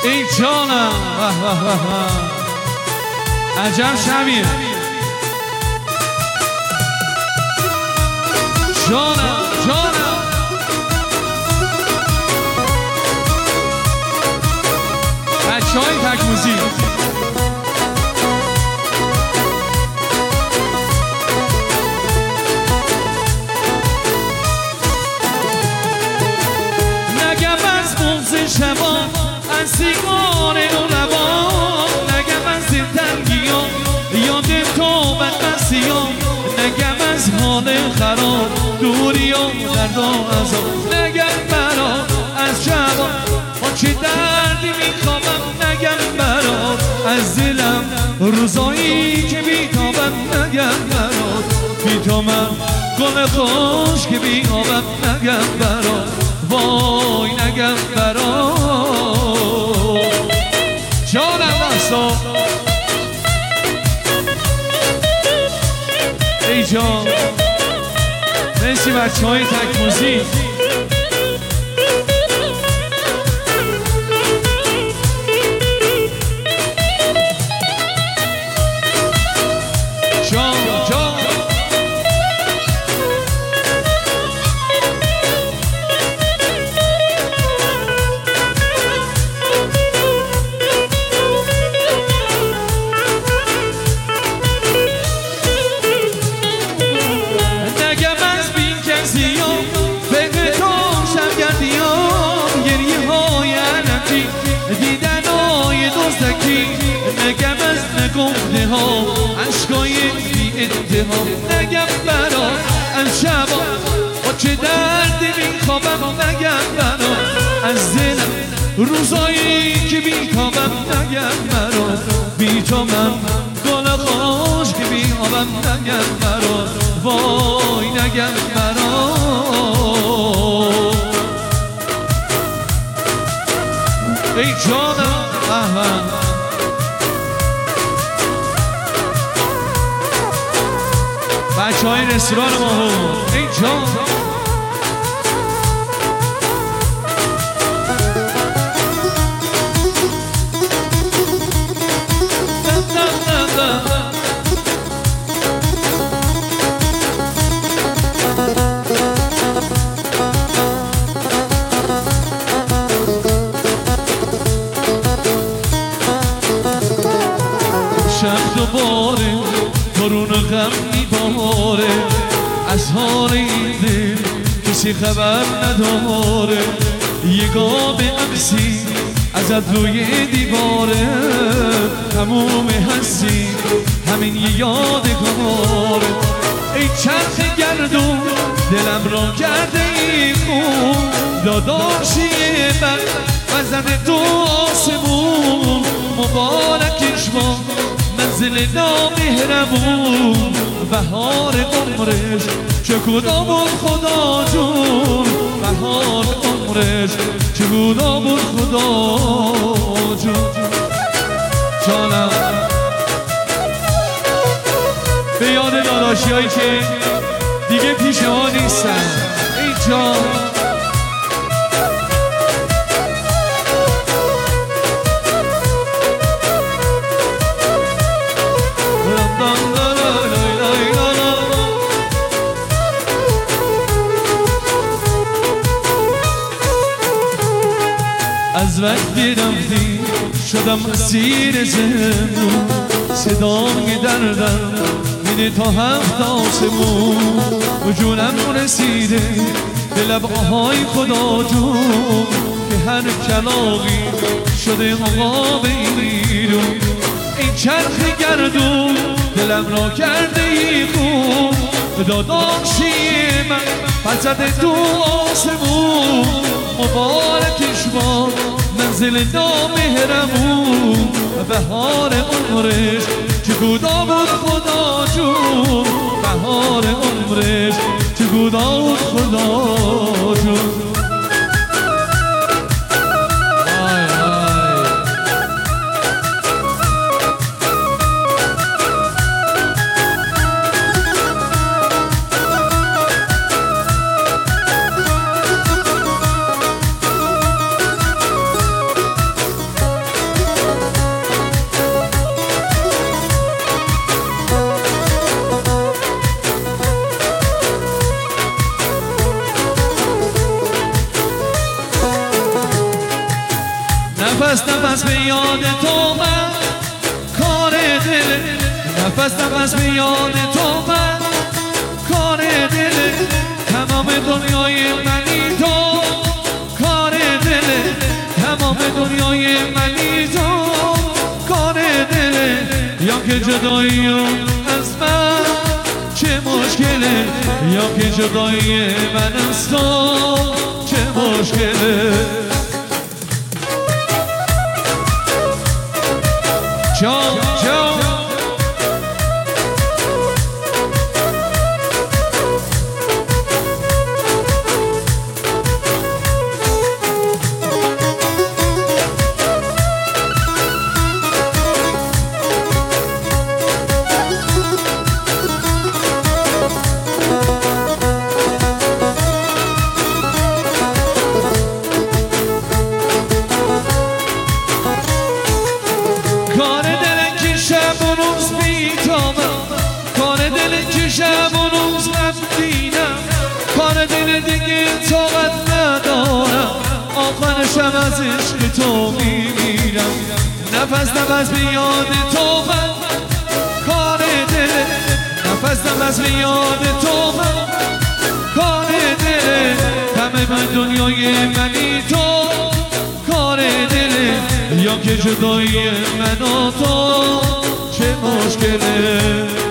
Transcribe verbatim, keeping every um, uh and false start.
ای جانم واه واه واه واه عجب شبیه جانم جانم بچه های تک موزیک نگم از بغض شبا از سیگار و لبا نگم از دل تنگیام یاد تو بدبختیام نگم از حال خراب دوری و درد و عذاب نگم برا از شبا با چه دردی میخوابم نگم برا از دلم روزایی که بیتابم نگم برا بیتامم گل خوش که بیابم نگم برا وای نگم برا جانم واسا ای جان مرسی بچه های تک موزیک جان جان نگم از نگفته ها عشقای بی انتها نگم برا از شبا با چه دردی میخوابم نگم برا از دلم روزایی که بیتابم نگم برا بیتابم گل خوش که بیابم نگم برا وای نگم برا ای جانم احمد بچه های رستوران ما ای جان شب دوباره بارون غم میباره از حال این دل کسی خبر نداره یگاه عکسی ازت روی دیواره تموم هستی همین یه یادگاره ای چرخ گردون دلم را کرده ای خون داداشی من وزده تو آسمون مبارکش با منزل نامهربون بهار عمرش چه کدام بود خدا جون بهار عمرش چه کدام بود خدا جون جانم به یاد داداشی هایی که دیگه پیش ها نیستن ای جان از وقتی رفتی شدم اسیر زندون صدای دردم میده تا هفت آسمون و جونم رسیده به لبهای خدا جون که هر کلاقی شده آقا بیرون این چرخ گردون دلم را کرده ای خون داداشی من پزده تو آسمون مبارکش باد منزل نامهربون بهار عمرش چه کدام بود خدا جون بهار عمرش چه کدام بود خدا جون نفس نفس به یاد تو من کار دل نفس نفس به یاد تو من کار دل تمام دنیای منی تو کار دل تمام دنیای منی تو کار دل یا که جدایی از من چه مشکله یا که جدایی من از تو چه مشکله جان جان دیگه طاقت ندارم آخرشم از عشق تو میمیرم نفس نفس به یاد تو من کار دل نفس نفس به یاد تو من کار دل همه من دنیای منی تو کار دل یا که جدایی من و تو چه مشکله